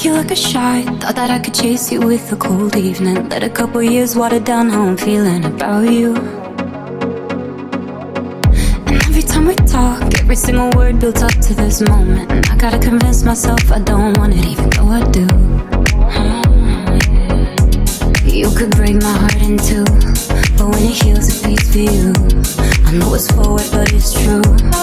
you like a shot. Thought that I could chase you with a cold evening. Let a couple years water down how I'm feeling about you. And every time we talk, every single word builds up to this moment. And I gotta convince myself I don't want it, even though I do. You could break my heart in two, but when it heals it beats for you. I know it's forward but it's true.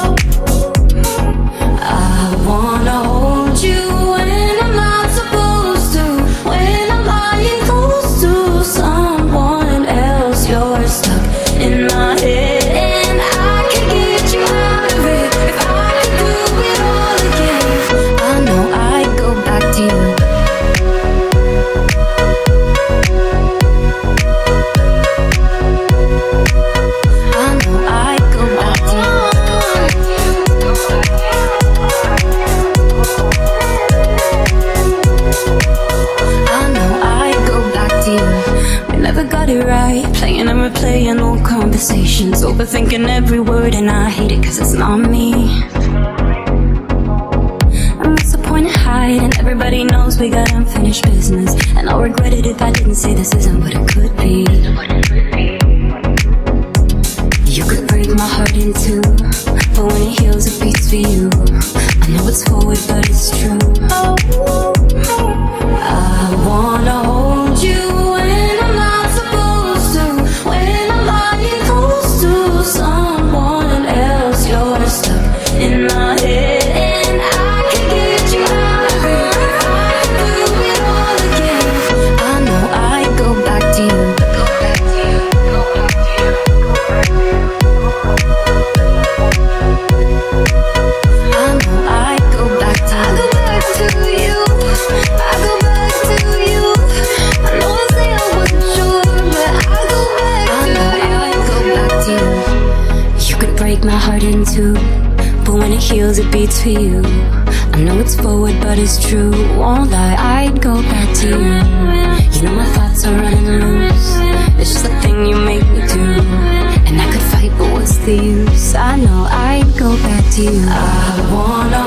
I wanna hold you when I'm not supposed to, when I'm lying close to someone else. You're stuck in my head and I can get you out of it. If I could do it all again, I know I'd go back to you. I know I'd go back to you. Never got it right, playing and replaying old conversations, overthinking every word, and I hate it cause it's not me. And what's the point of hiding? Everybody knows we got unfinished business, and I'll regret it if I didn't say this isn't what it could be. You could break my heart in two, but when it heals it beats for you. I know it's forward but it's true. I wanna hold you someone else. You're stuck in my head and I can get you out of it. If I could do it all again, I know I'd go back to you. I know I'd go back to you. I go back to you. I know I say I wasn't sure, but I go back to you. I know I'd go back to you. You could break my heart in two, but when it heals it beats for you. I know it's forward but it's true. Won't lie, I'd go back to you. You know my thoughts are running loose. It's just a thing you make me do. And I could fight but what's the use? I know I'd go back to you. I wanna